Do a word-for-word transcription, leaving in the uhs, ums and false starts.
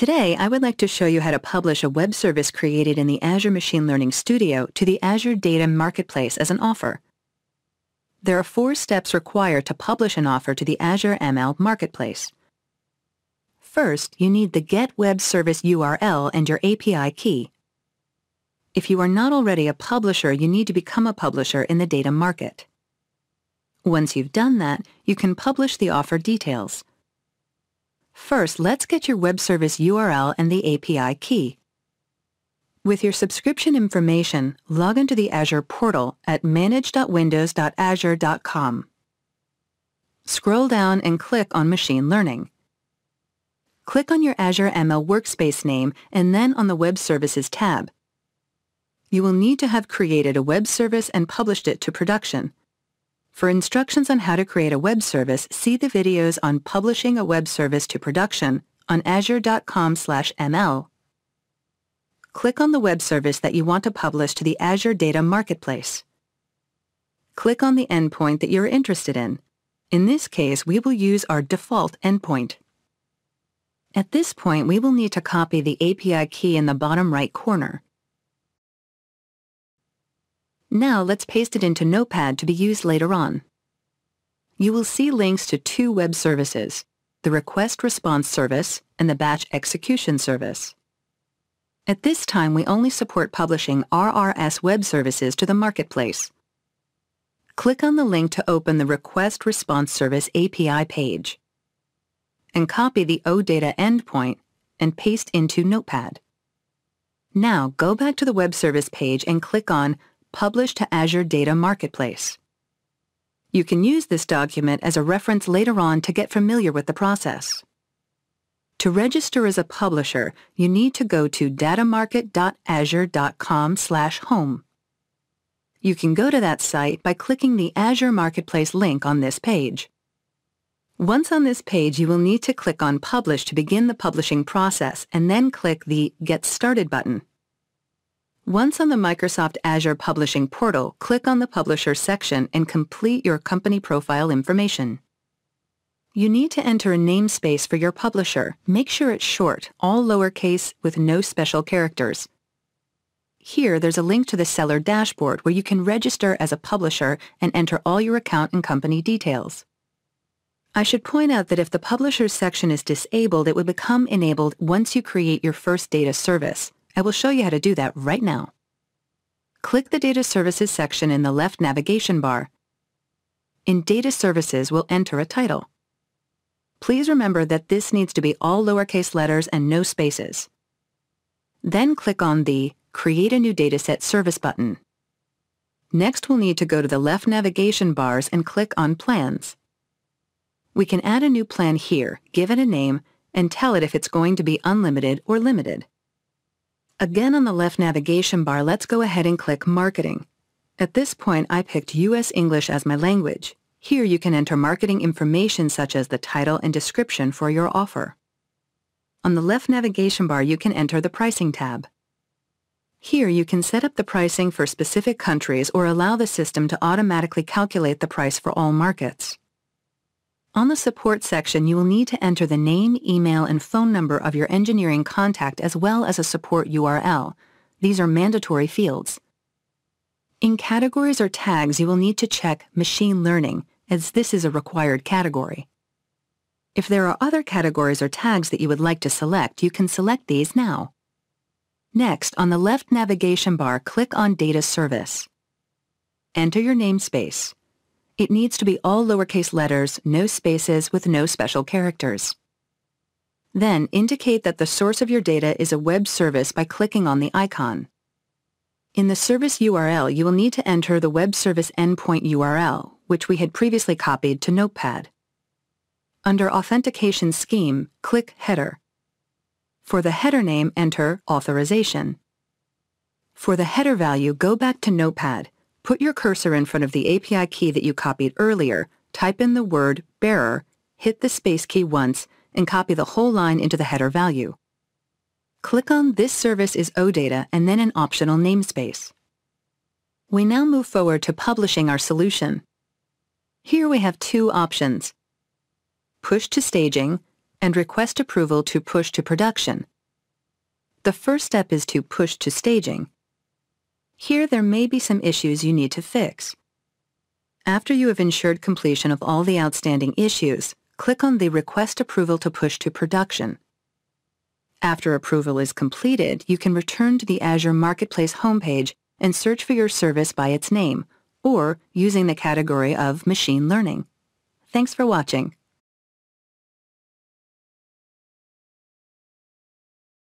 Today, I would like to show you how to publish a web service created in the Azure Machine Learning Studio to the Azure Data Marketplace as an offer. There are four steps required to publish an offer to the Azure M L Marketplace. First, you need the Get Web Service U R L and your A P I key. If you are not already a publisher, you need to become a publisher in the data market. Once you've done that, you can publish the offer details. First, let's get your web service U R L and the A P I key. With your subscription information, log into the Azure portal at manage dot windows dot azure dot com. Scroll down and click on Machine Learning. Click on your Azure M L Workspace name and then on the Web Services tab. You will need to have created a web service and published it to production. For instructions on how to create a web service, see the videos on Publishing a Web Service to Production on azure dot com slash M L. Click on the web service that you want to publish to the Azure Data Marketplace. Click on the endpoint that you're interested in. In this case, we will use our default endpoint. At this point, we will need to copy the A P I key in the bottom right corner. Now let's paste it into Notepad to be used later on. You will see links to two web services, the Request Response Service and the Batch Execution Service. At this time, we only support publishing R R S web services to the marketplace. Click on the link to open the Request Response Service A P I page, and copy the OData endpoint and paste into Notepad. Now go back to the web service page and click on Publish to Azure Data Marketplace. You can use this document as a reference later on to get familiar with the process. To register as a publisher, you need to go to datamarket dot azure dot com slash home. You can go to that site by clicking the Azure Marketplace link on this page. Once on this page, you will need to click on Publish to begin the publishing process and then click the Get Started button. Once on the Microsoft Azure Publishing portal, click on the Publisher section and complete your company profile information. You need to enter a namespace for your publisher. Make sure it's short, all lowercase with no special characters. Here, there's a link to the seller dashboard where you can register as a publisher and enter all your account and company details. I should point out that if the Publishers section is disabled, it would become enabled once you create your first data service. I will show you how to do that right now. Click the Data Services section in the left navigation bar. In Data Services, we'll enter a title. Please remember that this needs to be all lowercase letters and no spaces. Then click on the Create a New Dataset Service button. Next, we'll need to go to the left navigation bars and click on Plans. We can add a new plan here, give it a name, and tell it if it's going to be unlimited or limited. Again, on the left navigation bar, let's go ahead and click Marketing. At this point, I picked U S English as my language. Here you can enter marketing information such as the title and description for your offer. On the left navigation bar, you can enter the Pricing tab. Here you can set up the pricing for specific countries or allow the system to automatically calculate the price for all markets. On the Support section, you will need to enter the name, email, and phone number of your engineering contact as well as a support U R L. These are mandatory fields. In Categories or Tags, you will need to check Machine Learning, as this is a required category. If there are other categories or tags that you would like to select, you can select these now. Next, on the left navigation bar, click on Data Service. Enter your namespace. It needs to be all lowercase letters, no spaces, with no special characters. Then indicate that the source of your data is a web service by clicking on the icon. In the service U R L, you will need to enter the web service endpoint U R L, which we had previously copied to Notepad. Under Authentication Scheme, click Header. For the header name, enter Authorization. For the header value, go back to Notepad. Put your cursor in front of the A P I key that you copied earlier, type in the word bearer, hit the space key once, and copy the whole line into the header value. Click on This Service is OData and then an optional namespace. We now move forward to publishing our solution. Here we have two options: Push to Staging and Request Approval to Push to Production. The first step is to push to staging. Here there may be some issues you need to fix. After you have ensured completion of all the outstanding issues, click on the Request Approval to Push to Production. After approval is completed, you can return to the Azure Marketplace homepage and search for your service by its name, or using the category of Machine Learning. Thanks for watching.